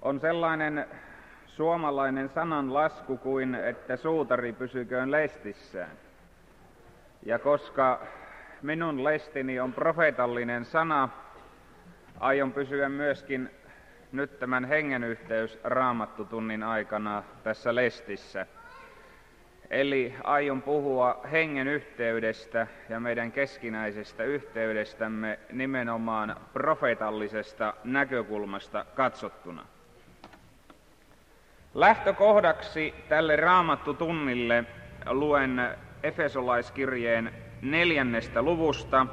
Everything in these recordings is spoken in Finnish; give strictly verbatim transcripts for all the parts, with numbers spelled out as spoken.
On sellainen suomalainen sananlasku kuin, että suutari pysyköön lestissään. Ja koska minun lestini on profeetallinen sana, aion pysyä myöskin nyt tämän hengenyhteys raamattutunnin aikana tässä lestissä. Eli aion puhua hengen yhteydestä ja meidän keskinäisestä yhteydestämme nimenomaan profeetallisesta näkökulmasta katsottuna. Lähtökohdaksi tälle raamattutunnille luen Efesolaiskirjeen neljännestä luvusta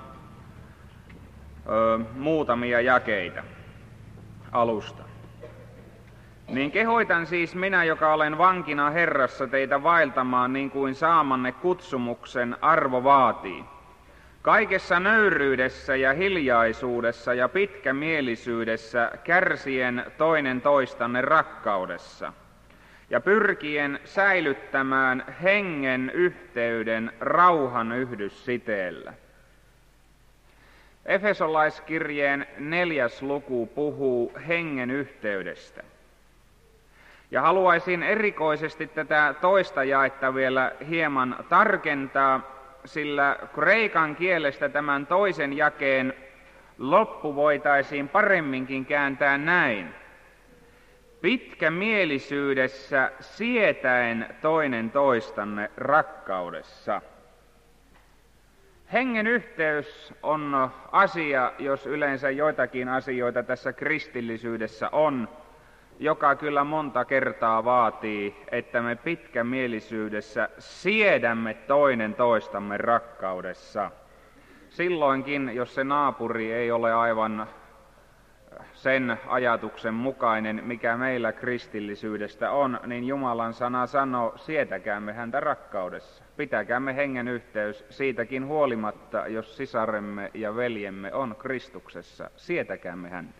ö, muutamia jakeita alusta. Niin kehoitan siis minä, joka olen vankina Herrassa, teitä vaeltamaan niin kuin saamanne kutsumuksen arvo vaatii. Kaikessa nöyryydessä ja hiljaisuudessa ja pitkämielisyydessä kärsien toinen toistanne rakkaudessa ja pyrkien säilyttämään hengen yhteyden rauhan yhdyssiteellä. Efesolaiskirjeen neljäs luku puhuu hengen yhteydestä. Ja haluaisin erikoisesti tätä toista jaetta vielä hieman tarkentaa, sillä kreikan kielestä tämän toisen jakeen loppu voitaisiin paremminkin kääntää näin. Pitkämielisyydessä sietäen toinen toistanne rakkaudessa. Hengen yhteys on asia, jos yleensä joitakin asioita tässä kristillisyydessä on, joka kyllä monta kertaa vaatii, että me pitkämielisyydessä siedämme toinen toistamme rakkaudessa. Silloinkin, jos se naapuri ei ole aivan sen ajatuksen mukainen, mikä meillä kristillisyydestä on, niin Jumalan sana sanoo, sietäkäämme häntä rakkaudessa. Pitäkäämme hengen yhteys siitäkin huolimatta, jos sisaremme ja veljemme on Kristuksessa. Sietäkäämme häntä.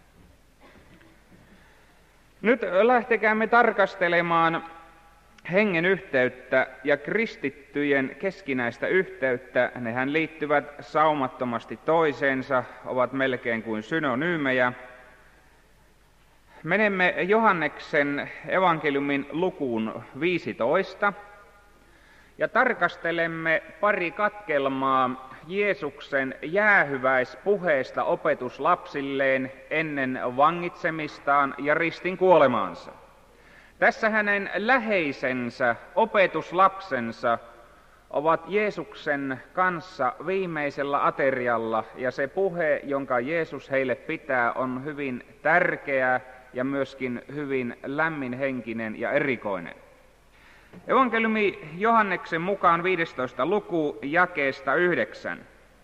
Nyt lähtekäämme tarkastelemaan hengen yhteyttä ja kristittyjen keskinäistä yhteyttä. Nehän liittyvät saumattomasti toiseensa, ovat melkein kuin synonyymejä. Menemme Johanneksen evankeliumin lukuun viisitoista ja tarkastelemme pari katkelmaa Jeesuksen jäähyväispuheesta opetuslapsilleen ennen vangitsemistaan ja ristin kuolemaansa. Tässä hänen läheisensä, opetuslapsensa, ovat Jeesuksen kanssa viimeisellä aterialla, ja se puhe, jonka Jeesus heille pitää, on hyvin tärkeä ja myöskin hyvin lämminhenkinen ja erikoinen. Evankeliumi Johanneksen mukaan viidestoista luku jakeesta yhdeksän.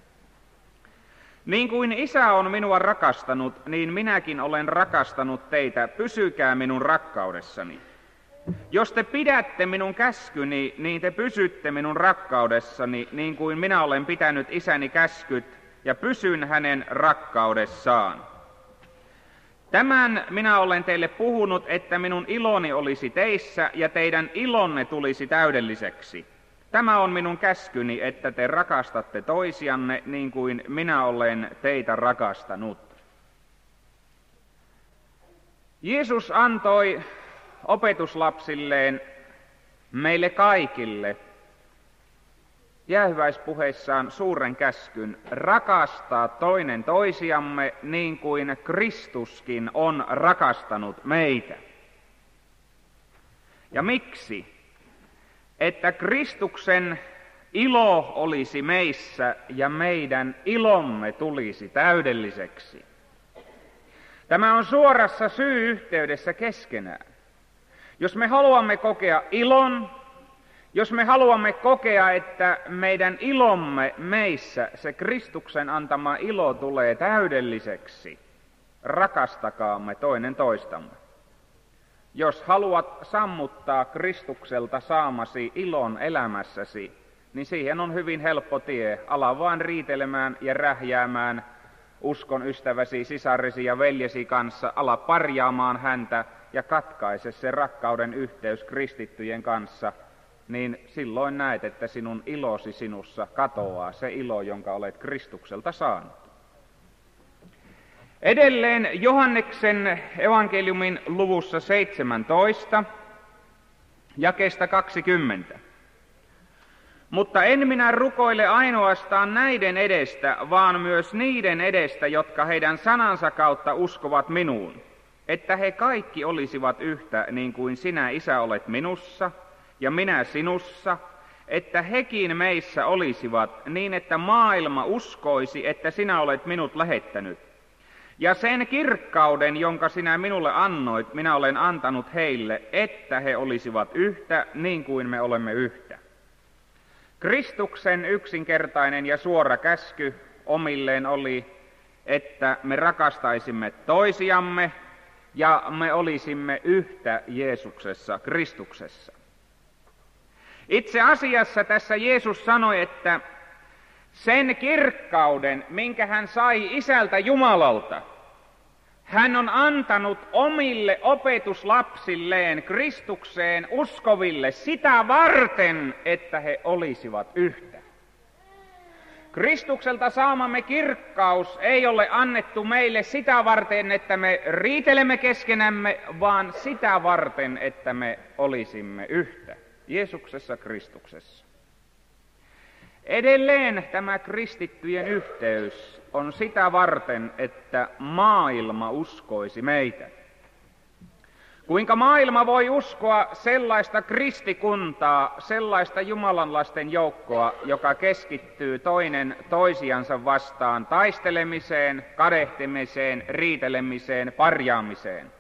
Niin kuin Isä on minua rakastanut, niin minäkin olen rakastanut teitä, pysykää minun rakkaudessani. Jos te pidätte minun käskyni, niin te pysytte minun rakkaudessani, niin kuin minä olen pitänyt Isäni käskyt ja pysyn hänen rakkaudessaan. Tämän minä olen teille puhunut, että minun iloni olisi teissä ja teidän ilonne tulisi täydelliseksi. Tämä on minun käskyni, että te rakastatte toisianne niin kuin minä olen teitä rakastanut. Jeesus antoi opetuslapsilleen, meille kaikille, jäähyväispuheissaan suuren käskyn rakastaa toinen toisiamme niin kuin Kristuskin on rakastanut meitä. Ja miksi? Että Kristuksen ilo olisi meissä ja meidän ilomme tulisi täydelliseksi. Tämä on suorassa syy-yhteydessä keskenään. Jos me haluamme kokea ilon, jos me haluamme kokea, että meidän ilomme meissä, se Kristuksen antama ilo tulee täydelliseksi, rakastakaamme toinen toistamme. Jos haluat sammuttaa Kristukselta saamasi ilon elämässäsi, niin siihen on hyvin helppo tie. Ala vaan riitelemään ja rähjäämään uskon ystäväsi, sisarisi ja veljesi kanssa. Ala parjaamaan häntä ja katkaise se rakkauden yhteys kristittyjen kanssa. Niin silloin näet, että sinun ilosi sinussa katoaa, se ilo, jonka olet Kristukselta saanut. Edelleen Johanneksen evankeliumin luvussa seitsemäntoista, jakeesta kaksikymmentä. Mutta en minä rukoile ainoastaan näiden edestä, vaan myös niiden edestä, jotka heidän sanansa kautta uskovat minuun, että he kaikki olisivat yhtä, niin kuin sinä, Isä, olet minussa ja minä sinussa, että hekin meissä olisivat, niin että maailma uskoisi, että sinä olet minut lähettänyt. Ja sen kirkkauden, jonka sinä minulle annoit, minä olen antanut heille, että he olisivat yhtä, niin kuin me olemme yhtä. Kristuksen yksinkertainen ja suora käsky omilleen oli, että me rakastaisimme toisiamme ja me olisimme yhtä Jeesuksessa, Kristuksessa. Itse asiassa tässä Jeesus sanoi, että sen kirkkauden, minkä hän sai Isältä Jumalalta, hän on antanut omille opetuslapsilleen, Kristukseen uskoville, sitä varten, että he olisivat yhtä. Kristukselta saamamme kirkkaus ei ole annettu meille sitä varten, että me riitelemme keskenämme, vaan sitä varten, että me olisimme yhtä Jeesuksessa, Kristuksessa. Edelleen tämä kristittyjen yhteys on sitä varten, että maailma uskoisi meitä. Kuinka maailma voi uskoa sellaista kristikuntaa, sellaista Jumalan lasten joukkoa, joka keskittyy toinen toisiansa vastaan taistelemiseen, kadehtimiseen, riitelemiseen, parjaamiseen?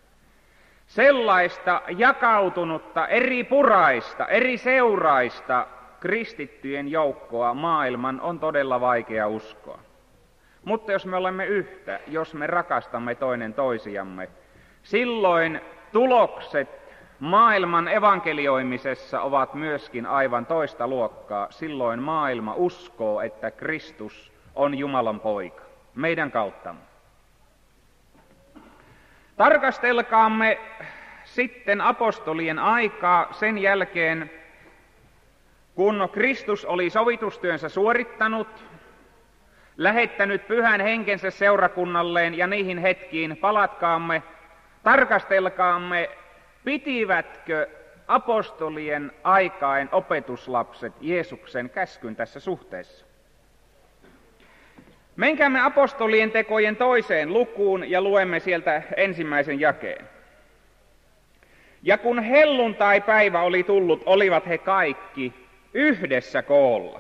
Sellaista jakautunutta, eri puraista, eri seuraista kristittyjen joukkoa maailman on todella vaikea uskoa. Mutta jos me olemme yhtä, jos me rakastamme toinen toisiamme, silloin tulokset maailman evankelioimisessa ovat myöskin aivan toista luokkaa. Silloin maailma uskoo, että Kristus on Jumalan poika, meidän kauttamme. Tarkastelkaamme sitten apostolien aikaa sen jälkeen, kun Kristus oli sovitustyönsä suorittanut, lähettänyt pyhän henkensä seurakunnalleen ja niihin hetkiin palatkaamme, tarkastelkaamme, pitivätkö apostolien aikain opetuslapset Jeesuksen käskyn tässä suhteessa. Menkäämme apostolien tekojen toiseen lukuun ja luemme sieltä ensimmäisen jakeen. Ja kun helluntai-päivä oli tullut, olivat he kaikki yhdessä koolla.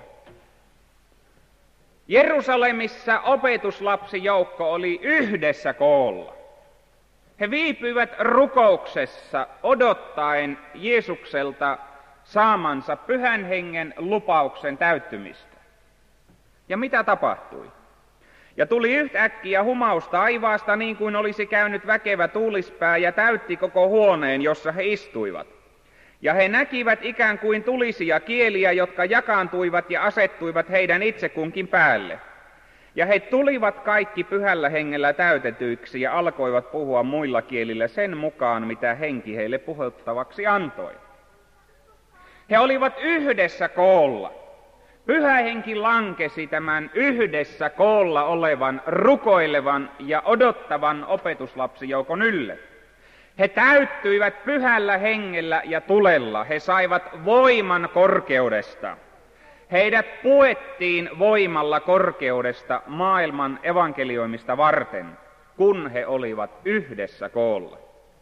Jerusalemissa opetuslapsijoukko oli yhdessä koolla. He viipyivät rukouksessa odottaen Jeesukselta saamansa pyhän hengen lupauksen täyttymistä. Ja mitä tapahtui? Ja tuli yhtäkkiä humaus taivaasta, niin kuin olisi käynyt väkevä tuulispää, ja täytti koko huoneen, jossa he istuivat. Ja he näkivät ikään kuin tulisia kieliä, jotka jakaantuivat ja asettuivat heidän itse kunkin päälle. Ja he tulivat kaikki pyhällä hengellä täytetyiksi ja alkoivat puhua muilla kielillä sen mukaan, mitä henki heille puhuttavaksi antoi. He olivat yhdessä koolla. Pyhä henki lankesi tämän yhdessä koolla olevan, rukoilevan ja odottavan opetuslapsijoukon ylle. He täyttyivät pyhällä hengellä ja tulella. He saivat voiman korkeudesta. Heidät puettiin voimalla korkeudesta maailman evankelioimista varten, kun he olivat yhdessä koolla.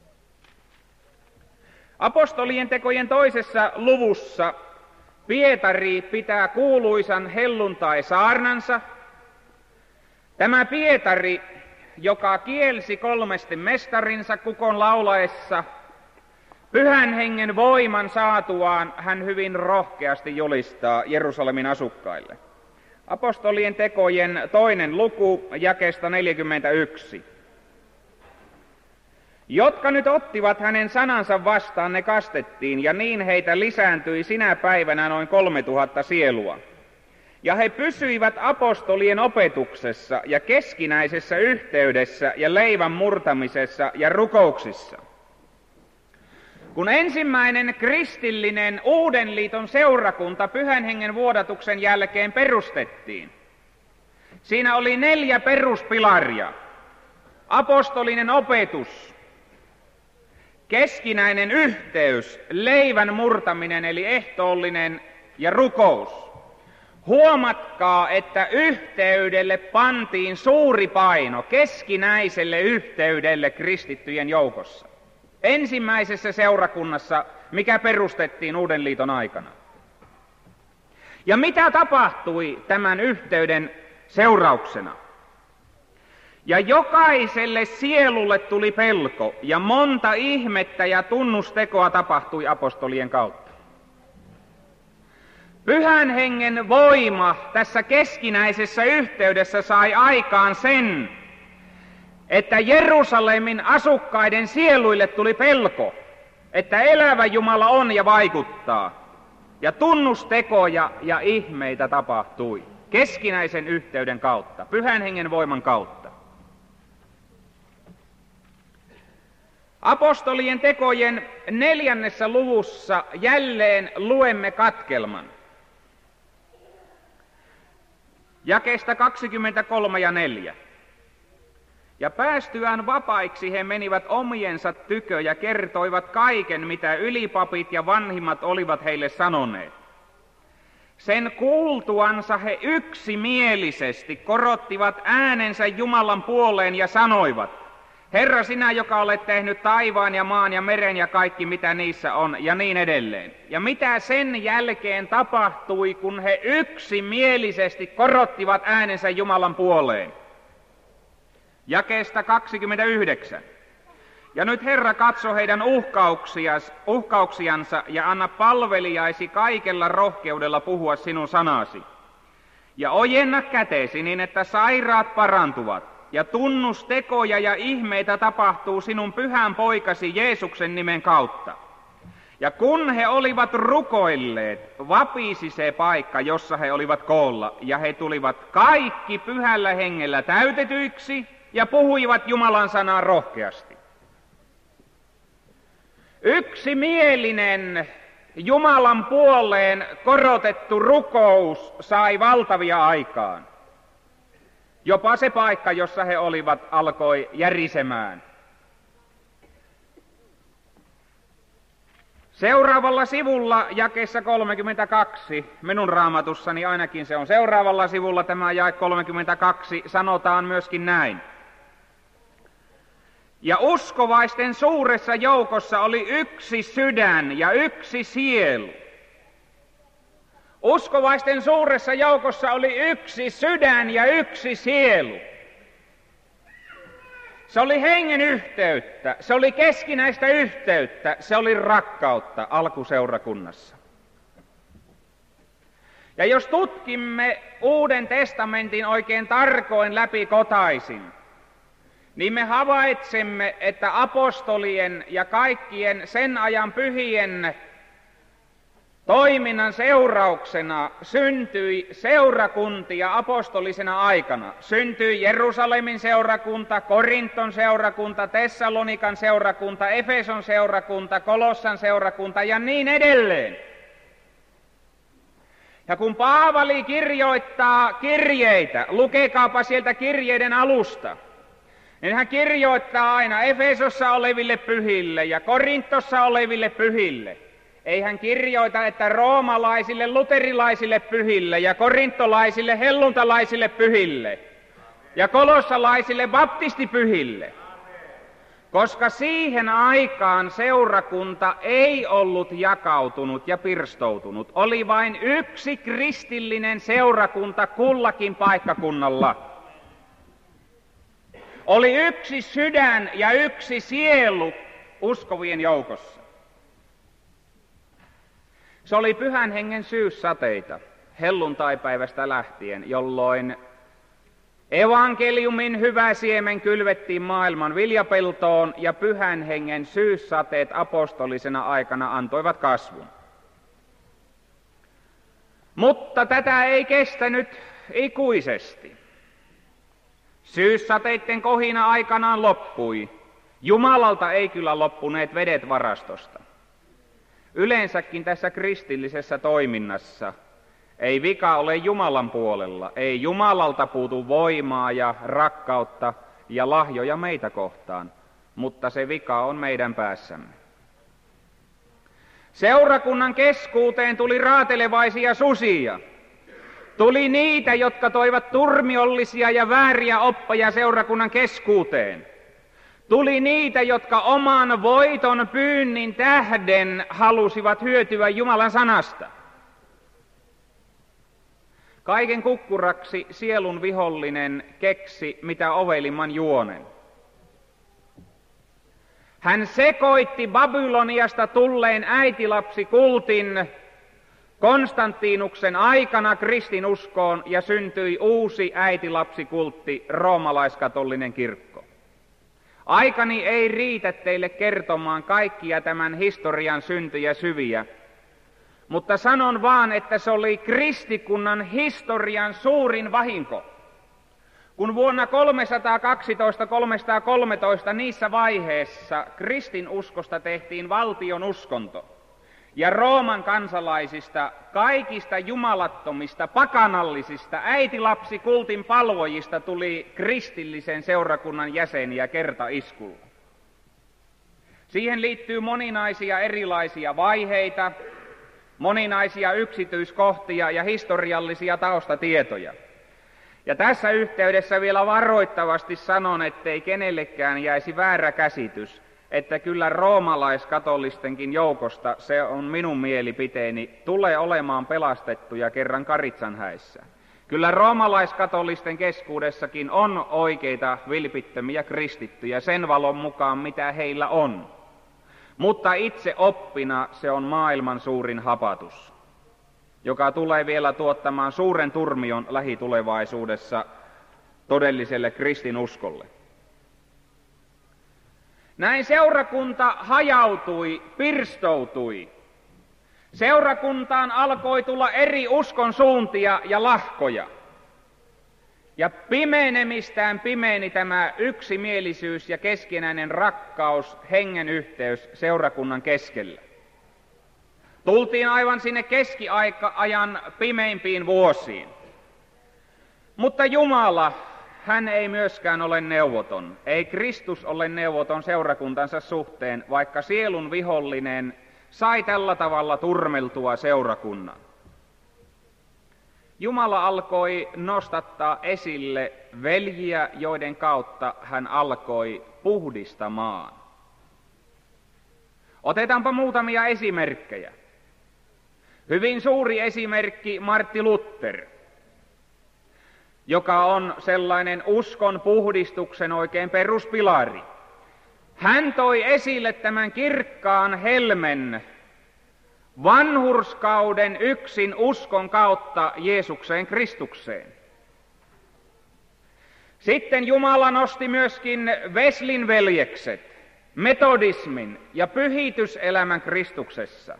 Apostolien tekojen toisessa luvussa Pietari pitää kuuluisan helluntai-saarnansa. Tämä Pietari, joka kielsi kolmesti mestarinsa kukon laulaessa, pyhän hengen voiman saatuaan hän hyvin rohkeasti julistaa Jerusalemin asukkaille. Apostolien tekojen toinen luku, jakeesta neljäkymmentäyksi. Jotka nyt ottivat hänen sanansa vastaan, ne kastettiin, ja niin heitä lisääntyi sinä päivänä noin kolme tuhatta sielua. Ja he pysyivät apostolien opetuksessa ja keskinäisessä yhteydessä ja leivän murtamisessa ja rukouksissa. Kun ensimmäinen kristillinen uuden liiton seurakunta pyhän hengen vuodatuksen jälkeen perustettiin, siinä oli neljä peruspilaria. apostolinen opetus, keskinäinen yhteys, leivän murtaminen eli ehtoollinen ja rukous. Huomatkaa, että yhteydelle pantiin suuri paino, keskinäiselle yhteydelle kristittyjen joukossa. Ensimmäisessä seurakunnassa, mikä perustettiin Uuden liiton aikana. Ja mitä tapahtui tämän yhteyden seurauksena? Ja jokaiselle sielulle tuli pelko, ja monta ihmettä ja tunnustekoa tapahtui apostolien kautta. Pyhän hengen voima tässä keskinäisessä yhteydessä sai aikaan sen, että Jerusalemin asukkaiden sieluille tuli pelko, että elävä Jumala on ja vaikuttaa. Ja tunnustekoja ja ihmeitä tapahtui keskinäisen yhteyden kautta, pyhän hengen voiman kautta. Apostolien tekojen neljännessä luvussa jälleen luemme katkelman. Jakeesta kaksikymmentäkolme ja neljä. Ja päästyään vapaiksi he menivät omiensa tykö ja kertoivat kaiken, mitä ylipapit ja vanhimmat olivat heille sanoneet. Sen kuultuansa he yksimielisesti korottivat äänensä Jumalan puoleen ja sanoivat, Herra, sinä, joka olet tehnyt taivaan ja maan ja meren ja kaikki, mitä niissä on, ja niin edelleen. Ja mitä sen jälkeen tapahtui, kun he yksimielisesti korottivat äänensä Jumalan puoleen? Jakeesta kaksikymmentäyhdeksän. Ja nyt Herra, katso heidän uhkauksiansa ja anna palvelijaisi kaikella rohkeudella puhua sinun sanasi. Ja ojenna kätesi niin, että sairaat parantuvat ja tunnustekoja ja ihmeitä tapahtuu sinun pyhän poikasi Jeesuksen nimen kautta. Ja kun he olivat rukoilleet, vapisi se paikka, jossa he olivat koolla, ja he tulivat kaikki pyhällä hengellä täytetyiksi ja puhuivat Jumalan sanaa rohkeasti. Yksimielinen Jumalan puoleen korotettu rukous sai valtavia aikaan. Jopa se paikka, jossa he olivat, alkoi järisemään. Seuraavalla sivulla, jakeessa kolmekymmentäkaksi, minun raamatussani ainakin se on seuraavalla sivulla, tämä jae kolmekymmentäkaksi, sanotaan myöskin näin. Ja uskovaisten suuressa joukossa oli yksi sydän ja yksi sielu. Uskovaisten suuressa joukossa oli yksi sydän ja yksi sielu. Se oli hengen yhteyttä, se oli keskinäistä yhteyttä, se oli rakkautta alkuseurakunnassa. Ja jos tutkimme Uuden testamentin oikein tarkoin läpi kotaisin, niin me havaitsemme, että apostolien ja kaikkien sen ajan pyhien toiminnan seurauksena syntyi seurakuntia apostolisena aikana. Syntyi Jerusalemin seurakunta, Korinton seurakunta, Tessalonikan seurakunta, Efeson seurakunta, Kolossan seurakunta ja niin edelleen. Ja kun Paavali kirjoittaa kirjeitä, lukekaapa sieltä kirjeiden alusta, niin hän kirjoittaa aina Efesossa oleville pyhille ja Korintossa oleville pyhille. Ei hän kirjoita, että roomalaisille, luterilaisille pyhille ja korintolaisille, helluntalaisille pyhille ja kolossalaisille baptistipyhille. Koska siihen aikaan seurakunta ei ollut jakautunut ja pirstoutunut. Oli vain yksi kristillinen seurakunta kullakin paikkakunnalla. Oli yksi sydän ja yksi sielu uskovien joukossa. Se oli pyhän hengen syyssateita helluntaipäivästä lähtien, jolloin evankeliumin hyvä siemen kylvettiin maailman viljapeltoon ja pyhän hengen syyssateet apostolisena aikana antoivat kasvun. Mutta tätä ei kestänyt ikuisesti. Syyssateitten kohina aikanaan loppui. Jumalalta ei kyllä loppuneet vedet varastosta. Yleensäkin tässä kristillisessä toiminnassa ei vika ole Jumalan puolella. Ei Jumalalta puutu voimaa ja rakkautta ja lahjoja meitä kohtaan, mutta se vika on meidän päässämme. Seurakunnan keskuuteen tuli raatelevaisia susia. Tuli niitä, jotka toivat turmiollisia ja vääriä oppeja seurakunnan keskuuteen. Tuli niitä, jotka oman voiton pyynnin tähden halusivat hyötyä Jumalan sanasta. Kaiken kukkuraksi sielun vihollinen keksi mitä ovelimman juonen. Hän sekoitti Babyloniasta tulleen äitilapsikultin Konstantinuksen aikana kristinuskoon ja syntyi uusi äitilapsikultti, roomalaiskatolinen kirkko. Aikani ei riitä teille kertomaan kaikkia tämän historian syntyjä syviä, mutta sanon vaan, että se oli kristikunnan historian suurin vahinko. Kun vuonna kolmesataakaksitoista kolmesataakolmetoista niissä vaiheessa kristinuskosta tehtiin valtion uskonto, ja Rooman kansalaisista, kaikista jumalattomista, pakanallisista, äitilapsikultin palvojista tuli kristillisen seurakunnan jäseniä kertaiskulla. Siihen liittyy moninaisia erilaisia vaiheita, moninaisia yksityiskohtia ja historiallisia taustatietoja. Ja tässä yhteydessä vielä varoittavasti sanon, ettei kenellekään jäisi väärä käsitys, että kyllä roomalaiskatolistenkin joukosta, se on minun mielipiteeni, tulee olemaan pelastettuja kerran Karitsanhäissä. Kyllä roomalaiskatolisten keskuudessakin on oikeita vilpittömiä kristittyjä sen valon mukaan, mitä heillä on. Mutta itse oppina se on maailman suurin hapatus, joka tulee vielä tuottamaan suuren turmion lähitulevaisuudessa todelliselle kristinuskolle. Näin seurakunta hajautui, pirstoutui. Seurakuntaan alkoi tulla eri uskon suuntia ja lahkoja. Ja pimenemistään pimeeni tämä yksimielisyys ja keskinäinen rakkaus, hengen yhteys seurakunnan keskellä. Tultiin aivan sinne keskiajan pimeimpiin vuosiin. Mutta Jumala, hän ei myöskään ole neuvoton. Ei Kristus ole neuvoton seurakuntansa suhteen, vaikka sielun vihollinen sai tällä tavalla turmeltua seurakunnan. Jumala alkoi nostattaa esille veljiä, joiden kautta hän alkoi puhdistamaan. Otetaanpa muutamia esimerkkejä. Hyvin suuri esimerkki Martti Luther, joka on sellainen uskon puhdistuksen oikein peruspilari. Hän toi esille tämän kirkkaan helmen vanhurskauden yksin uskon kautta Jeesukseen Kristukseen. Sitten Jumala nosti myöskin Wesleyn veljekset, metodismin ja pyhityselämän Kristuksessa.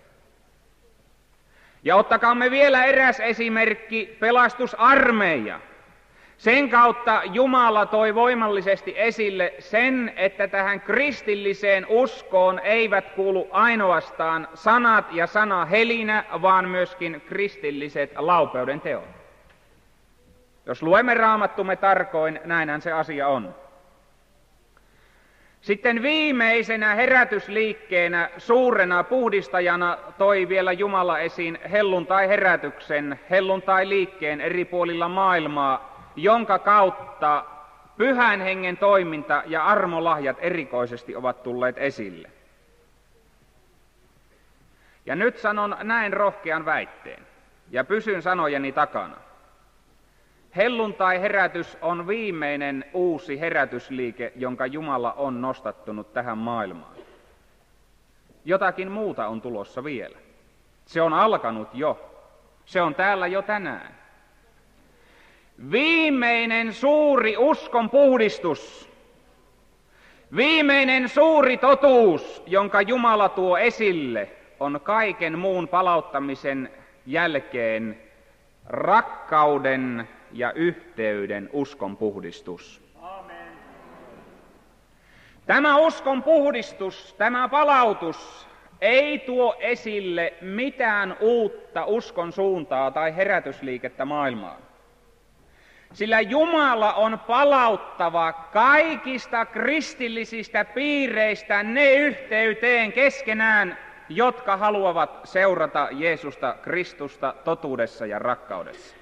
Ja ottakaamme vielä eräs esimerkki, pelastusarmeija. Sen kautta Jumala toi voimallisesti esille sen, että tähän kristilliseen uskoon eivät kuulu ainoastaan sanat ja sanahelinä, vaan myöskin kristilliset laupeuden teot. Jos luemme Raamattumme tarkoin, näinhän se asia on. Sitten viimeisenä herätysliikkeenä, suurena puhdistajana toi vielä Jumala esiin helluntai-herätyksen, helluntai-liikkeen eri puolilla maailmaa, jonka kautta pyhän hengen toiminta ja armolahjat erikoisesti ovat tulleet esille. Ja nyt sanon näin rohkean väitteen, ja pysyn sanojeni takana. Helluntai-herätys on viimeinen uusi herätysliike, jonka Jumala on nostattunut tähän maailmaan. Jotakin muuta on tulossa vielä. Se on alkanut jo. Se on täällä jo tänään. Viimeinen suuri uskon puhdistus, viimeinen suuri totuus, jonka Jumala tuo esille, on kaiken muun palauttamisen jälkeen rakkauden ja yhteyden uskon puhdistus. Amen. Tämä uskon puhdistus, tämä palautus ei tuo esille mitään uutta uskon suuntaa tai herätysliikettä maailmaan. Sillä Jumala on palauttava kaikista kristillisistä piireistä ne yhteyteen keskenään, jotka haluavat seurata Jeesusta Kristusta totuudessa ja rakkaudessa.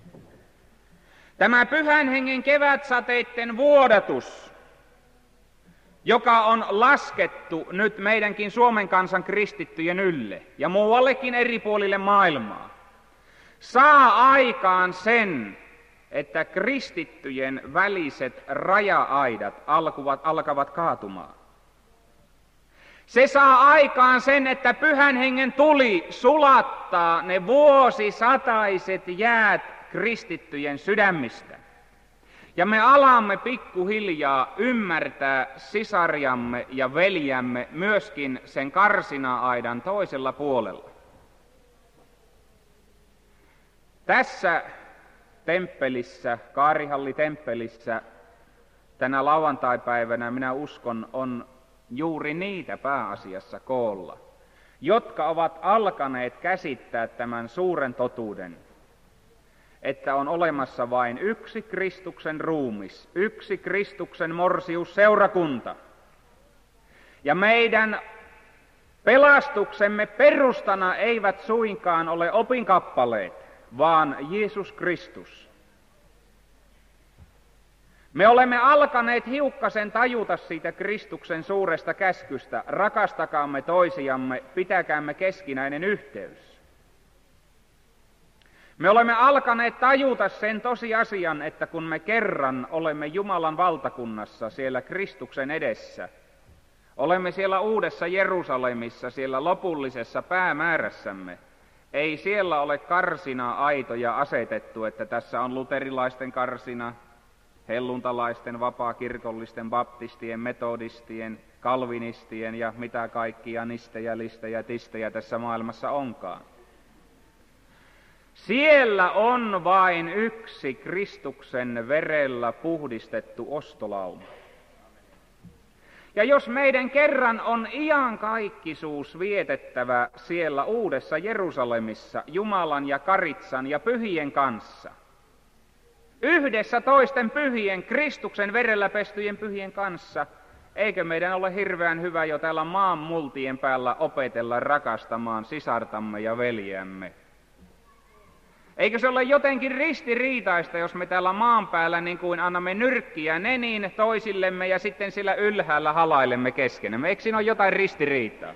Tämä Pyhän Hengen kevätsateitten vuodatus, joka on laskettu nyt meidänkin Suomen kansan kristittyjen ylle ja muuallekin eri puolille maailmaa, saa aikaan sen, että kristittyjen väliset raja-aidat alkuvat, alkavat kaatumaan. Se saa aikaan sen, että Pyhän Hengen tuli sulattaa ne vuosisataiset jäät kristittyjen sydämistä. Ja me alamme pikkuhiljaa ymmärtää sisariamme ja veljämme myöskin sen karsina-aidan toisella puolella. Tässä temppelissä, Kaarihalli-temppelissä, tänä lauantaipäivänä minä uskon on juuri niitä pääasiassa koolla, jotka ovat alkaneet käsittää tämän suuren totuuden, että on olemassa vain yksi Kristuksen ruumis, yksi Kristuksen morsiusseurakunta. Ja meidän pelastuksemme perustana eivät suinkaan ole opinkappaleet, vaan Jeesus Kristus. Me olemme alkaneet hiukkasen tajuta siitä Kristuksen suuresta käskystä, rakastakaamme toisiamme, pitäkäämme keskinäinen yhteys. Me olemme alkaneet tajuta sen tosiasian, että kun me kerran olemme Jumalan valtakunnassa siellä Kristuksen edessä, olemme siellä uudessa Jerusalemissa, siellä lopullisessa päämäärässämme, ei siellä ole karsina-aitoja asetettu, että tässä on luterilaisten karsina, helluntalaisten, vapaakirkollisten, baptistien, metodistien, kalvinistien ja mitä kaikkia nistejä, listejä, tistejä tässä maailmassa onkaan. Siellä on vain yksi Kristuksen verellä puhdistettu ostolauma. Ja jos meidän kerran on iankaikkisuus vietettävä siellä uudessa Jerusalemissa Jumalan ja Karitsan ja pyhien kanssa, yhdessä toisten pyhien, Kristuksen verellä pestyjen pyhien kanssa, eikö meidän ole hirveän hyvä jo täällä maan multien päällä opetella rakastamaan sisartamme ja veljämme? Eikö se ole jotenkin ristiriitaista, jos me täällä maan päällä niin kuin annamme nyrkkiä neniin toisillemme ja sitten sillä ylhäällä halailemme keskenämme? Eikö siinä ole jotain ristiriitaa?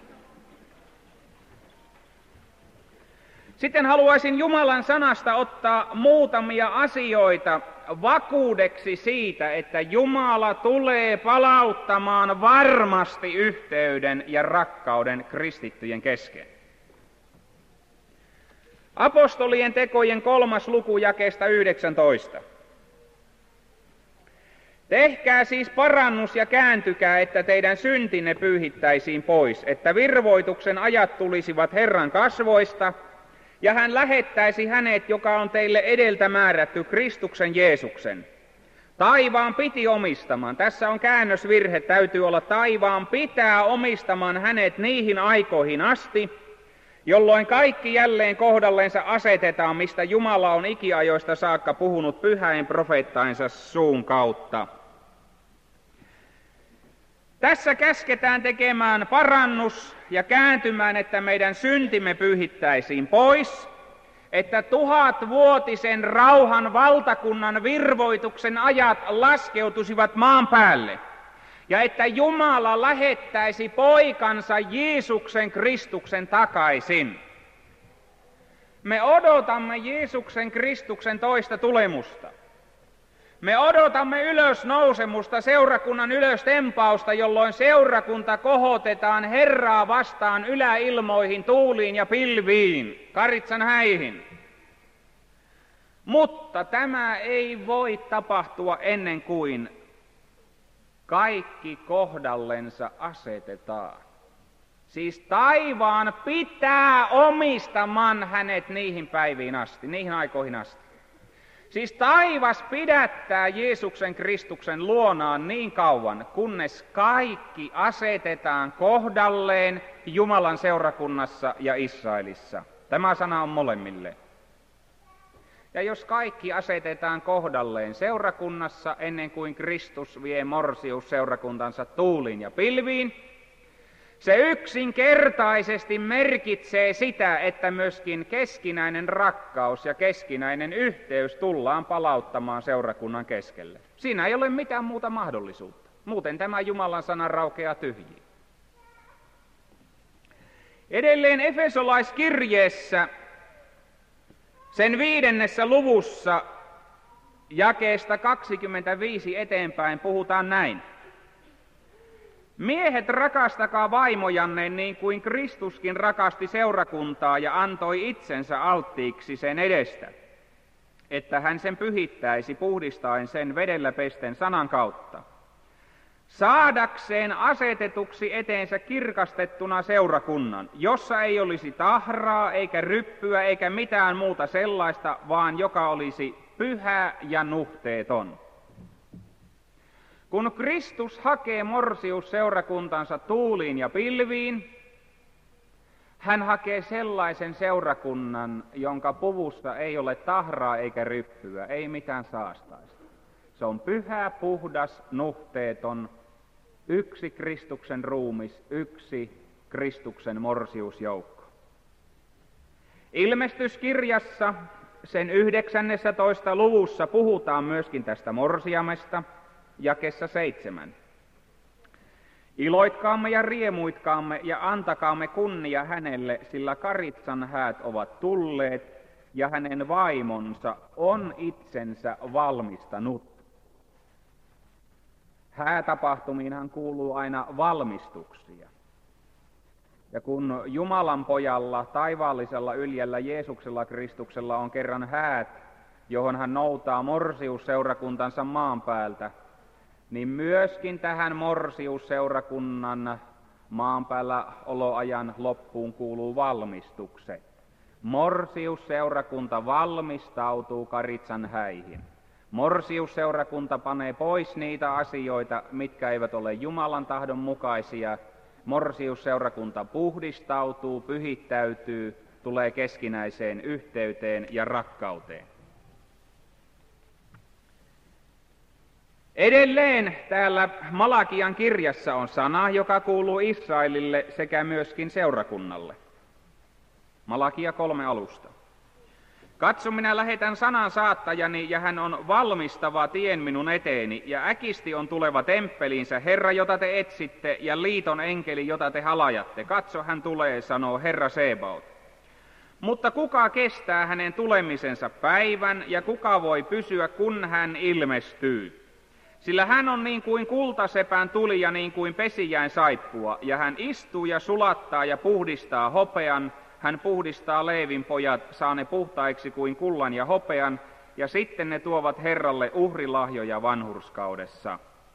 Sitten haluaisin Jumalan sanasta ottaa muutamia asioita vakuudeksi siitä, että Jumala tulee palauttamaan varmasti yhteyden ja rakkauden kristittyjen kesken. Apostolien tekojen kolmas luku jakeesta yhdeksäntoista. Tehkää siis parannus ja kääntykää, että teidän syntinne pyyhittäisiin pois, että virvoituksen ajat tulisivat Herran kasvoista, ja hän lähettäisi hänet, joka on teille edeltä määrätty, Kristuksen Jeesuksen. Taivaan piti omistamaan. Tässä on käännösvirhe, täytyy olla taivaan pitää omistamaan hänet niihin aikoihin asti, jolloin kaikki jälleen kohdallensa asetetaan, mistä Jumala on ikiajoista saakka puhunut pyhäin profeettainsa suun kautta. Tässä käsketään tekemään parannus ja kääntymään, että meidän syntimme pyyhittäisiin pois, että tuhatvuotisen rauhan valtakunnan virvoituksen ajat laskeutuisivat maan päälle, ja että Jumala lähettäisi poikansa Jeesuksen Kristuksen takaisin. Me odotamme Jeesuksen Kristuksen toista tulemusta. Me odotamme ylösnousemusta, seurakunnan ylöstempausta, jolloin seurakunta kohotetaan Herraa vastaan yläilmoihin, tuuliin ja pilviin, Karitsan häihin. Mutta tämä ei voi tapahtua ennen kuin kaikki kohdallensa asetetaan. Siis taivaan pitää omistamaan hänet niihin päiviin asti, niihin aikoihin asti. Siis taivas pidättää Jeesuksen Kristuksen luonaan niin kauan, kunnes kaikki asetetaan kohdalleen Jumalan seurakunnassa ja Israelissa. Tämä sana on molemmille. Ja jos kaikki asetetaan kohdalleen seurakunnassa ennen kuin Kristus vie Morsius seurakuntansa tuuliin ja pilviin, se yksinkertaisesti merkitsee sitä, että myöskin keskinäinen rakkaus ja keskinäinen yhteys tullaan palauttamaan seurakunnan keskelle. Siinä ei ole mitään muuta mahdollisuutta. Muuten tämä Jumalan sana raukeaa tyhjiin. Edelleen Efesolaiskirjeessä, sen viidennessä luvussa, jakeesta kaksikymmentäviisi eteenpäin puhutaan näin. Miehet, rakastakaa vaimojanne niin kuin Kristuskin rakasti seurakuntaa ja antoi itsensä alttiiksi sen edestä, että hän sen pyhittäisi puhdistaen sen vedellä pesten sanan kautta, saadakseen asetetuksi eteensä kirkastettuna seurakunnan, jossa ei olisi tahraa eikä ryppyä eikä mitään muuta sellaista, vaan joka olisi pyhä ja nuhteeton. Kun Kristus hakee Morsius seurakuntansa tuuliin ja pilviin, hän hakee sellaisen seurakunnan, jonka puvussa ei ole tahraa eikä ryppyä, ei mitään saastaista. Se on pyhä, puhdas, nuhteeton, yksi Kristuksen ruumis, yksi Kristuksen morsiusjoukko. Ilmestyskirjassa sen yhdeksännessä luvussa puhutaan myöskin tästä morsiamesta, jakeessa seitsemän. Iloitkaamme ja riemuitkaamme ja antakaamme kunnia hänelle, sillä Karitsan häät ovat tulleet ja hänen vaimonsa on itsensä valmistanut. Häätapahtumiinhan kuuluu aina valmistuksia. Ja kun Jumalan pojalla, taivaallisella yljellä Jeesuksella Kristuksella on kerran häät, johon hän noutaa morsiusseurakuntansa maan päältä, niin myöskin tähän morsiusseurakunnan maan päällä oloajan loppuun kuuluu valmistukset. Morsiusseurakunta valmistautuu Karitsan häihin. Morsiusseurakunta panee pois niitä asioita, mitkä eivät ole Jumalan tahdon mukaisia. Morsiusseurakunta puhdistautuu, pyhittäytyy, tulee keskinäiseen yhteyteen ja rakkauteen. Edelleen täällä Malakian kirjassa on sana, joka kuuluu Israelille sekä myöskin seurakunnalle. Malakia kolme alusta. Katso, minä lähetän sanan saattajani, ja hän on valmistava tien minun eteeni, ja äkisti on tuleva temppeliinsä Herra, jota te etsitte, ja liiton enkeli, jota te halajatte. Katso, hän tulee, sanoo Herra Sebaot. Mutta kuka kestää hänen tulemisensa päivän, ja kuka voi pysyä, kun hän ilmestyy? Sillä hän on niin kuin kultasepän tuli ja niin kuin pesijäin saippua, ja hän istuu ja sulattaa ja puhdistaa hopean. Hän puhdistaa Leevin pojat, saa ne puhtaiksi kuin kullan ja hopean, ja sitten ne tuovat Herralle uhrilahjoja vanhurskaudessa.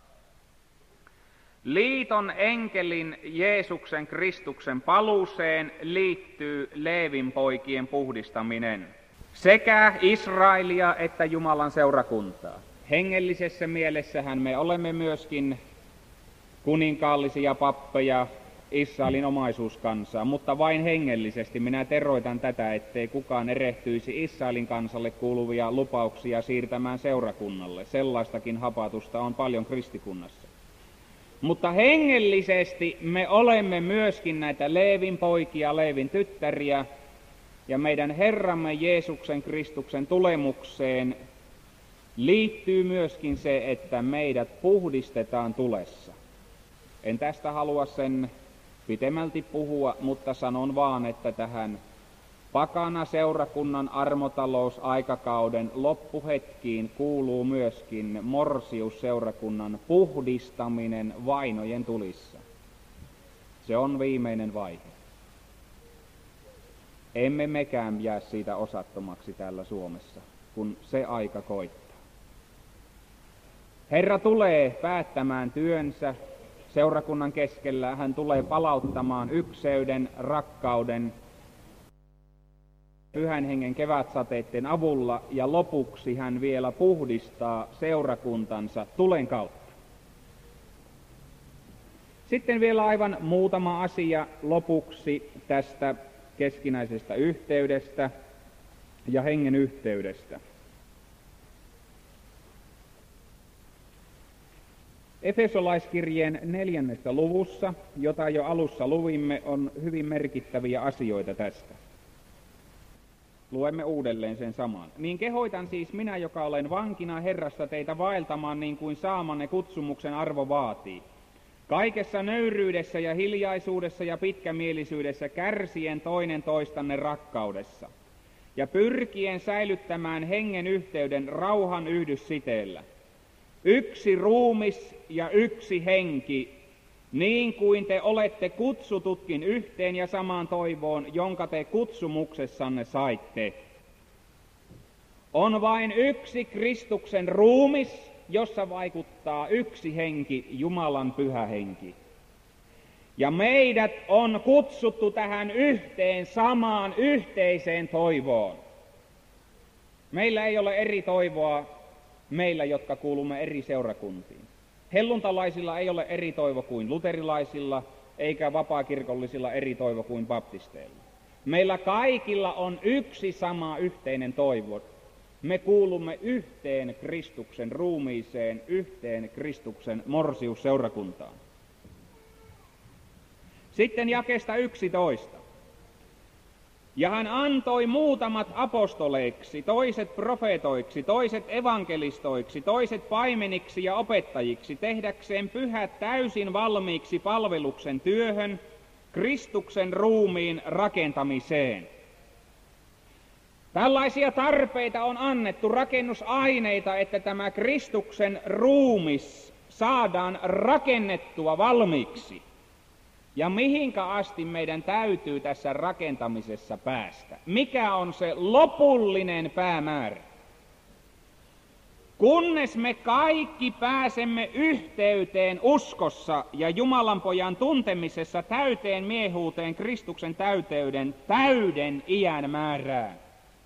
Liiton enkelin Jeesuksen Kristuksen paluuseen liittyy Leevin poikien puhdistaminen, sekä Israelia että Jumalan seurakuntaa. Hengellisessä mielessähän me olemme myöskin kuninkaallisia pappeja, Israelin omaisuuskansaa, mutta vain hengellisesti. Minä teroitan tätä, ettei kukaan erehtyisi Israelin kansalle kuuluvia lupauksia siirtämään seurakunnalle. Sellaistakin hapatusta on paljon kristikunnassa. Mutta hengellisesti me olemme myöskin näitä Leevin poikia, Leevin tyttäriä, ja meidän Herramme Jeesuksen Kristuksen tulemukseen liittyy myöskin se, että meidät puhdistetaan tulessa. En tästä halua sen pitemmälti puhua, mutta sanon vaan, että tähän pakana seurakunnan armotalousaikakauden loppuhetkiin kuuluu myöskin morsiusseurakunnan puhdistaminen vainojen tulissa. Se on viimeinen vaihe. Emme mekään jää siitä osattomaksi täällä Suomessa, kun se aika koittaa. Herra tulee päättämään työnsä seurakunnan keskellä. Hän tulee palauttamaan ykseyden, rakkauden, Pyhän Hengen kevätsateiden avulla, ja lopuksi hän vielä puhdistaa seurakuntansa tulen kautta. Sitten vielä aivan muutama asia lopuksi tästä keskinäisestä yhteydestä. ja hengen yhteydestä. Efesolaiskirjeen neljännessä luvussa, jota jo alussa luimme, on hyvin merkittäviä asioita tästä. Luemme uudelleen sen saman. Niin kehoitan siis minä, joka olen vankina Herrassa, teitä vaeltamaan niin kuin saamanne kutsumuksen arvo vaatii. Kaikessa nöyryydessä ja hiljaisuudessa ja pitkämielisyydessä kärsien toinen toistanne rakkaudessa. Ja pyrkien säilyttämään hengen yhteyden rauhan yhdyssiteellä. Yksi ruumis ja yksi henki, niin kuin te olette kutsututkin yhteen ja samaan toivoon, jonka te kutsumuksessanne saitte. On vain yksi Kristuksen ruumis, jossa vaikuttaa yksi henki, Jumalan pyhä henki. Ja meidät on kutsuttu tähän yhteen samaan yhteiseen toivoon. Meillä ei ole eri toivoa, meillä, jotka kuulumme eri seurakuntiin. Helluntalaisilla ei ole eri toivo kuin luterilaisilla, eikä vapaakirkollisilla eri toivo kuin baptisteilla. Meillä kaikilla on yksi sama yhteinen toivo. Me kuulumme yhteen Kristuksen ruumiiseen, yhteen Kristuksen morsiusseurakuntaan. Sitten jakeesta yksitoista. Ja hän antoi muutamat apostoleiksi, toiset profeetoiksi, toiset evankelistoiksi, toiset paimeniksi ja opettajiksi, tehdäkseen pyhät täysin valmiiksi palveluksen työhön, Kristuksen ruumiin rakentamiseen. Tällaisia tarpeita on annettu, rakennusaineita, että tämä Kristuksen ruumis saadaan rakennettua valmiiksi. Ja mihinkä asti meidän täytyy tässä rakentamisessa päästä? Mikä on se lopullinen päämäärä? Kunnes me kaikki pääsemme yhteyteen uskossa ja Jumalan pojan tuntemisessa täyteen miehuuteen Kristuksen täyteyden täyden iän määrään.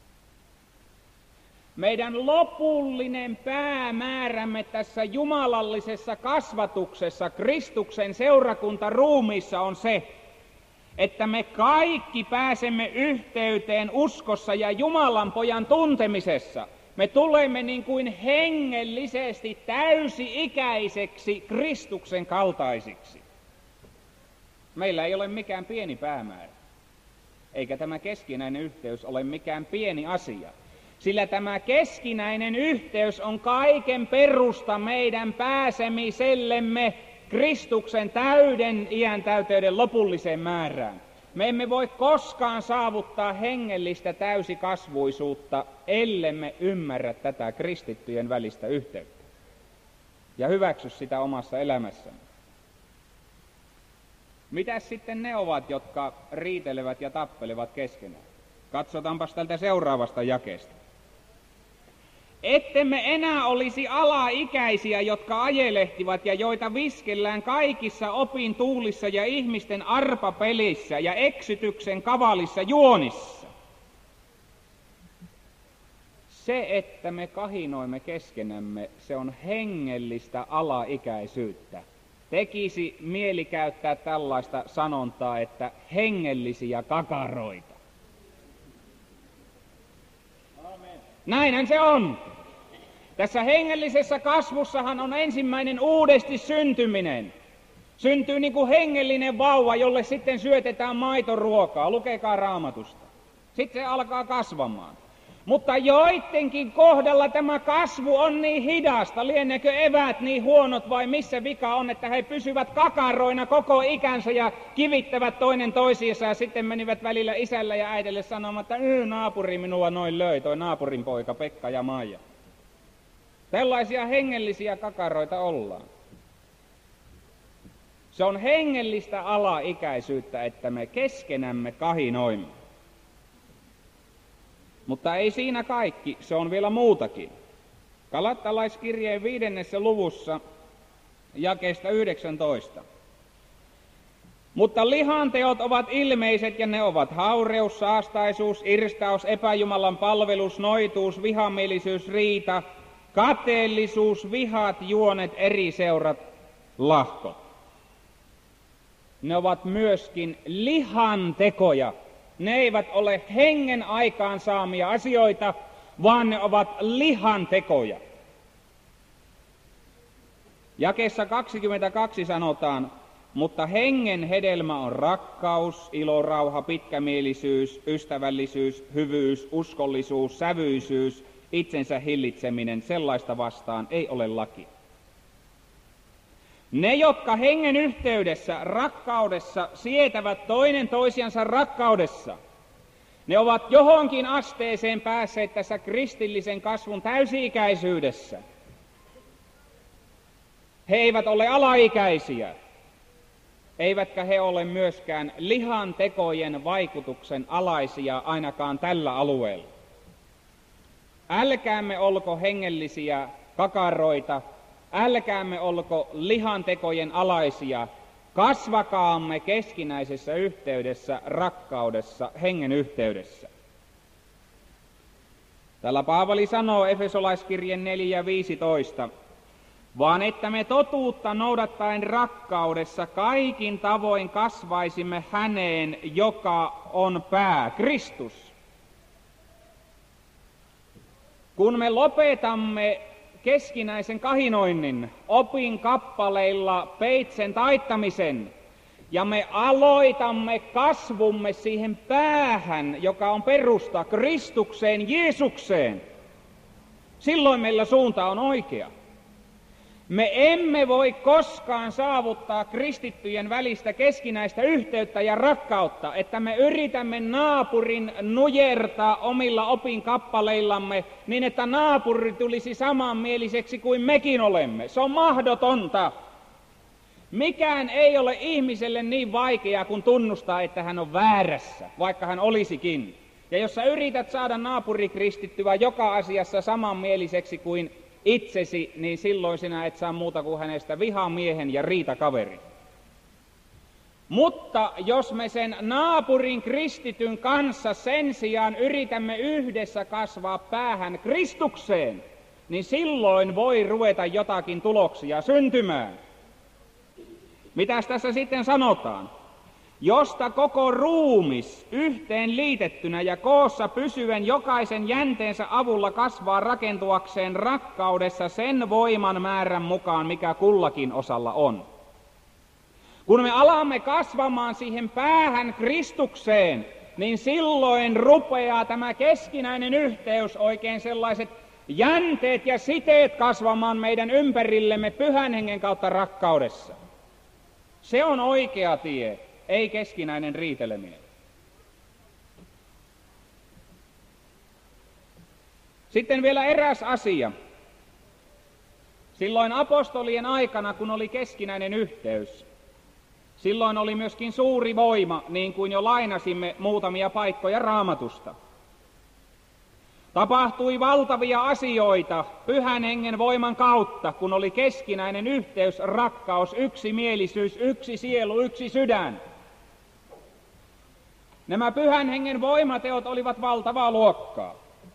Meidän lopullinen päämäärämme tässä jumalallisessa kasvatuksessa Kristuksen seurakuntaruumiissa on se, että me kaikki pääsemme yhteyteen uskossa ja Jumalan pojan tuntemisessa. Me tulemme niin kuin hengellisesti täysi-ikäiseksi Kristuksen kaltaisiksi. Meillä ei ole mikään pieni päämäärä, eikä tämä keskinäinen yhteys ole mikään pieni asia. Sillä tämä keskinäinen yhteys on kaiken perusta meidän pääsemisellemme Kristuksen täyden iän täyteyden lopulliseen määrään. Me emme voi koskaan saavuttaa hengellistä täysikasvuisuutta, ellemme ymmärrä tätä kristittyjen välistä yhteyttä ja hyväksy sitä omassa elämässämme. Mitäs sitten ne ovat, jotka riitelevät ja tappelevat keskenään? Katsotaanpas tältä seuraavasta jakeesta. Ettemme enää olisi alaikäisiä, jotka ajelehtivat ja joita viskellään kaikissa opin tuulissa ja ihmisten arpapelissä ja eksytyksen kavalissa juonissa. Se, että me kahinoimme keskenämme, se on hengellistä alaikäisyyttä. Tekisi mieli käyttää tällaista sanontaa, että hengellisiä kakaroita. Näinhän se on. Tässä hengellisessä kasvussahan on ensimmäinen uudesti syntyminen. Syntyy niin kuin hengellinen vauva, jolle sitten syötetään maitoruokaa. Lukekaa Raamatusta. Sitten se alkaa kasvamaan. Mutta joidenkin kohdalla tämä kasvu on niin hidasta, lienneekö eväät niin huonot vai missä vika on, että he pysyvät kakaroina koko ikänsä ja kivittävät toinen toisiinsa ja sitten menivät välillä isällä ja äidille sanomaan, että naapuri minua noin löi, toi naapurin poika Pekka ja Maija. Tällaisia hengellisiä kakaroita ollaan. Se on hengellistä alaikäisyyttä, että me keskenämme kahinoimme. Mutta ei siinä kaikki, se on vielä muutakin. Galattalaiskirjeen viidennessä luvussa jakeesta yhdeksäntoista. Mutta lihanteot ovat ilmeiset ja ne ovat haureus, saastaisuus, irstaus, epäjumalan palvelus, noituus, vihamielisyys, riita, kateellisuus, vihat, juonet, eri seurat, lahkot. Ne ovat myöskin lihantekoja, Ne eivät ole hengen aikaansaamia asioita, vaan ne ovat lihan tekoja. Jakeessa kaksikymmentäkaksi sanotaan, mutta hengen hedelmä on rakkaus, ilo, rauha, pitkämielisyys, ystävällisyys, hyvyys, uskollisuus, sävyisyys, itsensä hillitseminen, sellaista vastaan ei ole laki. Ne, jotka hengen yhteydessä, rakkaudessa, sietävät toinen toisiansa rakkaudessa, ne ovat johonkin asteeseen päässeet tässä kristillisen kasvun täysi-ikäisyydessä. He eivät ole alaikäisiä, eivätkä he ole myöskään lihan tekojen vaikutuksen alaisia ainakaan tällä alueella. Älkäämme olko hengellisiä kakaroita, älkäämme olko lihan tekojen alaisia, kasvakaamme keskinäisessä yhteydessä, rakkaudessa, hengen yhteydessä. Täällä Paavali sanoo Efesolaiskirjeen neljä viisitoista, vaan että me totuutta noudattaen rakkaudessa kaikin tavoin kasvaisimme häneen, joka on pää, Kristus. Kun me lopetamme keskinäisen kahinoinnin, opin kappaleilla peitsen taittamisen, ja me aloitamme kasvumme siihen päähän, joka on perusta, Kristukseen, Jeesukseen, silloin meillä suunta on oikea. Me emme voi koskaan saavuttaa kristittyjen välistä keskinäistä yhteyttä ja rakkautta, että me yritämme naapurin nujertaa omilla opinkappaleillamme niin, että naapuri tulisi samanmieliseksi kuin mekin olemme. Se on mahdotonta. Mikään ei ole ihmiselle niin vaikeaa kuin tunnustaa, että hän on väärässä, vaikka hän olisikin. Ja jos sä yrität saada naapurikristittyä joka asiassa samanmieliseksi kuin itsesi, niin silloin sinä et saa muuta kuin hänestä vihamiehen ja riitakaverin. Mutta jos me sen naapurin kristityn kanssa sen sijaan yritämme yhdessä kasvaa päähän Kristukseen, niin silloin voi ruveta jotakin tuloksia syntymään. Mitäs tässä sitten sanotaan? Josta koko ruumis yhteen liitettynä ja koossa pysyen jokaisen jänteensä avulla kasvaa rakentuakseen rakkaudessa sen voiman määrän mukaan, mikä kullakin osalla on. Kun me alamme kasvamaan siihen päähän Kristukseen, niin silloin rupeaa tämä keskinäinen yhteys, oikein sellaiset jänteet ja siteet kasvamaan meidän ympärillemme Pyhän Hengen kautta rakkaudessa. Se on oikea tie. Ei keskinäinen riiteleminen. Sitten vielä eräs asia. Silloin apostolien aikana, kun oli keskinäinen yhteys, silloin oli myöskin suuri voima, niin kuin jo lainasimme muutamia paikkoja Raamatusta. Tapahtui valtavia asioita Pyhän Hengen voiman kautta, kun oli keskinäinen yhteys, rakkaus, yksimielisyys, yksi sielu, yksi sydän. Nämä Pyhän Hengen voimateot olivat valtavaa luokkaa.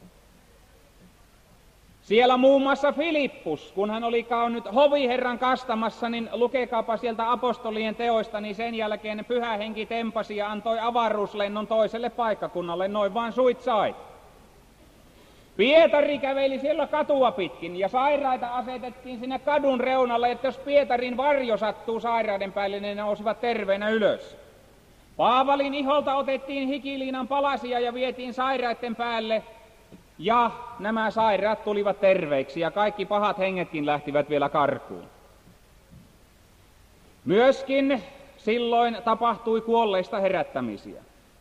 Siellä muun muassa Filippus, kun hän oli käynyt hoviherran kastamassa, niin lukekaapa sieltä apostolien teoista, niin sen jälkeen Pyhä Henki tempasi ja antoi avaruuslennon toiselle paikkakunnalle, noin vaan suitsait. Pietari käveli siellä katua pitkin ja sairaita asetettiin sinne kadun reunalle, että jos Pietarin varjo sattuu sairaiden päälle, niin ne nousivat terveenä ylös. Paavalin iholta otettiin hikiliinan palasia ja vietiin sairaiden päälle, ja nämä sairaat tulivat terveiksi, ja kaikki pahat hengetkin lähtivät vielä karkuun. Myöskin silloin tapahtui kuolleista herättämisiä.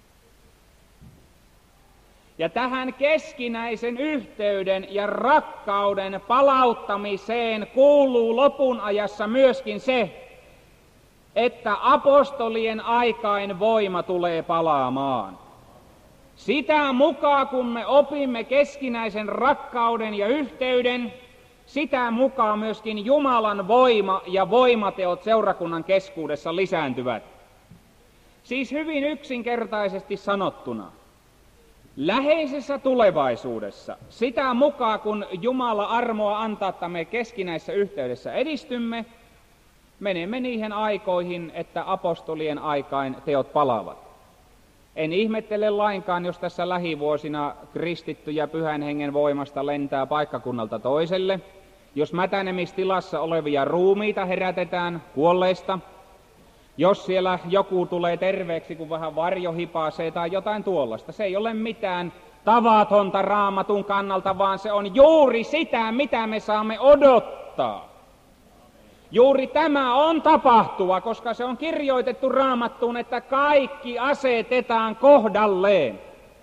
Ja tähän keskinäisen yhteyden ja rakkauden palauttamiseen kuuluu lopun ajassa myöskin se, että apostolien aikain voima tulee palaamaan. Sitä mukaan, kun me opimme keskinäisen rakkauden ja yhteyden, sitä mukaan myöskin Jumalan voima ja voimateot seurakunnan keskuudessa lisääntyvät. Siis hyvin yksinkertaisesti sanottuna, läheisessä tulevaisuudessa, sitä mukaan kun Jumala armoa antaa, että me keskinäisessä yhteydessä edistymme, menemme niihin aikoihin, että apostolien aikain teot palaavat. En ihmettele lainkaan, jos tässä lähivuosina kristittyjä Pyhän Hengen voimasta lentää paikkakunnalta toiselle, jos mätänemistilassa olevia ruumiita herätetään kuolleista, jos siellä joku tulee terveeksi, kun vähän varjo hipaisee tai jotain tuollaista. Se ei ole mitään tavatonta Raamatun kannalta, vaan se on juuri sitä, mitä me saamme odottaa. Juuri tämä on tapahtua, koska se on kirjoitettu Raamattuun, että kaikki asetetaan kohdalleen.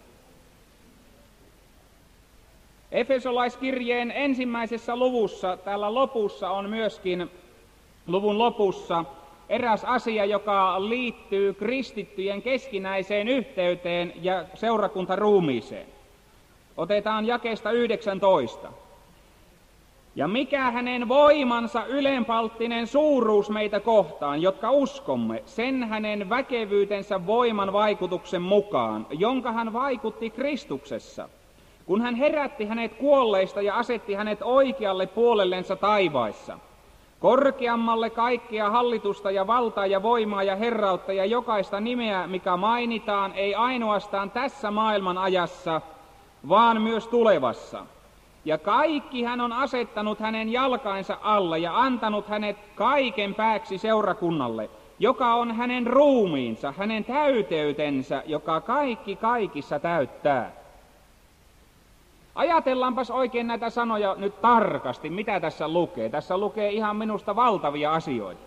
Efesolaiskirjeen ensimmäisessä luvussa, täällä lopussa on myöskin, luvun lopussa, eräs asia, joka liittyy kristittyjen keskinäiseen yhteyteen ja seurakuntaruumiiseen. Otetaan jakeesta yhdeksäntoista. Ja mikä hänen voimansa ylenpalttinen suuruus meitä kohtaan, jotka uskomme, sen hänen väkevyytensä voiman vaikutuksen mukaan, jonka hän vaikutti Kristuksessa, kun hän herätti hänet kuolleista ja asetti hänet oikealle puolellensa taivaissa, korkeammalle kaikkia hallitusta ja valtaa ja voimaa ja herrautta ja jokaista nimeä, mikä mainitaan, ei ainoastaan tässä maailman ajassa, vaan myös tulevassa. Ja kaikki hän on asettanut hänen jalkainsa alle ja antanut hänet kaiken pääksi seurakunnalle, joka on hänen ruumiinsa, hänen täyteytensä, joka kaikki kaikissa täyttää. Ajatellaanpas oikein näitä sanoja nyt tarkasti, mitä tässä lukee. Tässä lukee ihan minusta valtavia asioita.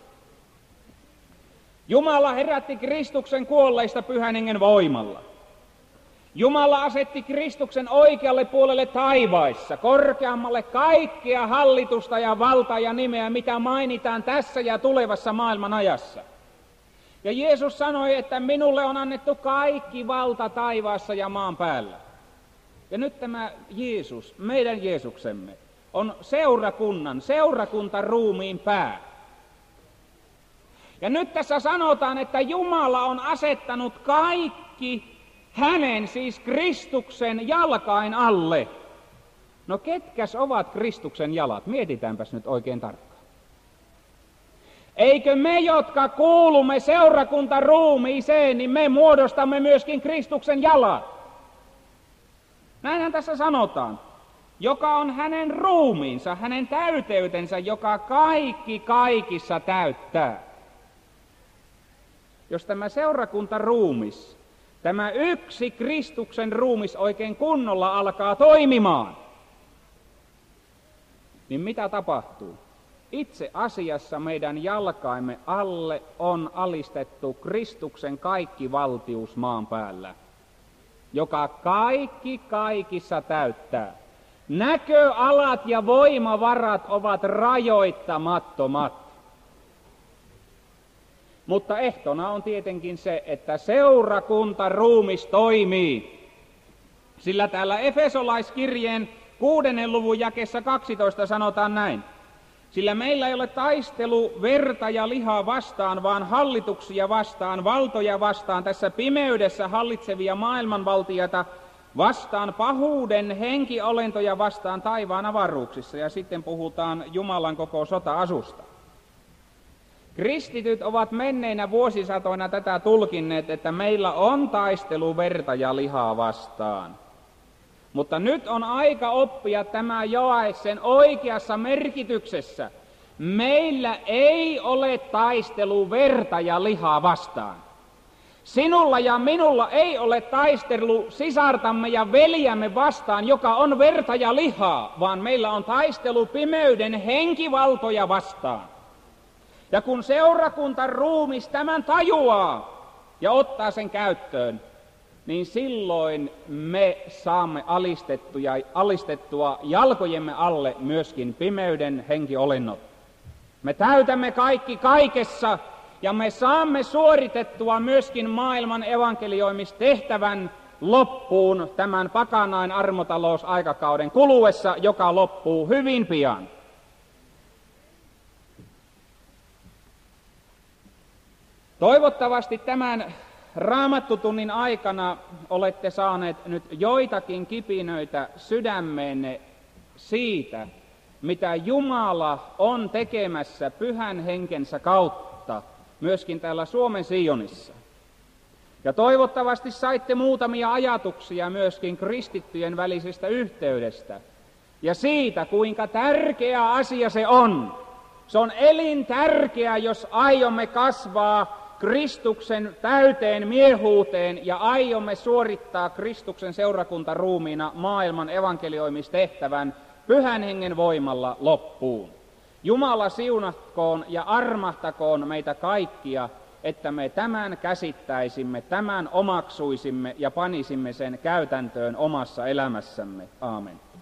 Jumala herätti Kristuksen kuolleista Pyhän Hengen voimalla. Jumala asetti Kristuksen oikealle puolelle taivaissa, korkeammalle kaikkea hallitusta ja valtaa ja nimeä, mitä mainitaan tässä ja tulevassa maailman ajassa. Ja Jeesus sanoi, että minulle on annettu kaikki valta taivaassa ja maan päällä. Ja nyt tämä Jeesus, meidän Jeesuksemme, on seurakunnan, seurakuntaruumiin pää. Ja nyt tässä sanotaan, että Jumala on asettanut kaikki hänen, siis Kristuksen, jalkain alle. No ketkäs ovat Kristuksen jalat? Mietitäänpäs nyt oikein tarkkaan. Eikö me, jotka kuulumme seurakuntaruumiiseen, niin me muodostamme myöskin Kristuksen jalat? Näinhän tässä sanotaan, joka on hänen ruumiinsa, hänen täyteytensä, joka kaikki kaikissa täyttää. Jos tämä seurakuntaruumis, tämä yksi Kristuksen ruumis oikein kunnolla alkaa toimimaan, niin mitä tapahtuu? Itse asiassa meidän jalkaimme alle on alistettu Kristuksen kaikki valtius maan päällä, joka kaikki kaikissa täyttää. Näköalat ja voimavarat ovat rajoittamattomat. Mutta ehtona on tietenkin se, että seurakuntaruumis toimii. Sillä täällä Efesolaiskirjeen kuudennen luvun jakeessa kaksitoista sanotaan näin. Sillä meillä ei ole taistelu verta ja lihaa vastaan, vaan hallituksia vastaan, valtoja vastaan, tässä pimeydessä hallitsevia maailmanvaltijoita vastaan, pahuuden henkiolentoja vastaan taivaan avaruuksissa. Ja sitten puhutaan Jumalan koko sota-asusta. Kristityt ovat menneinä vuosisatoina tätä tulkinneet, että meillä on taistelu verta ja lihaa vastaan. Mutta nyt on aika oppia tämä jae sen oikeassa merkityksessä. Meillä ei ole taistelu verta ja lihaa vastaan. Sinulla ja minulla ei ole taistelu sisartamme ja veljämme vastaan, joka on verta ja lihaa, vaan meillä on taistelu pimeyden henkivaltoja vastaan. Ja kun seurakunta ruumis tämän tajuaa ja ottaa sen käyttöön, niin silloin me saamme alistettua, alistettua jalkojemme alle myöskin pimeyden henkiolennot. Me täytämme kaikki kaikessa ja me saamme suoritettua myöskin maailman evankelioimistehtävän loppuun tämän pakanain armotalousaikakauden kuluessa, joka loppuu hyvin pian. Toivottavasti tämän Raamattutunnin aikana olette saaneet nyt joitakin kipinöitä sydämeenne siitä, mitä Jumala on tekemässä Pyhän Henkensä kautta, myöskin täällä Suomen Sionissa. Ja toivottavasti saitte muutamia ajatuksia myöskin kristittyjen välisestä yhteydestä ja siitä, kuinka tärkeä asia se on. Se on elintärkeä, jos aiomme kasvaa Kristuksen täyteen miehuuteen ja aiomme suorittaa Kristuksen seurakuntaruumiina maailman evankelioimistehtävän Pyhän Hengen voimalla loppuun. Jumala siunatkoon ja armahtakoon meitä kaikkia, että me tämän käsittäisimme, tämän omaksuisimme ja panisimme sen käytäntöön omassa elämässämme. Aamen.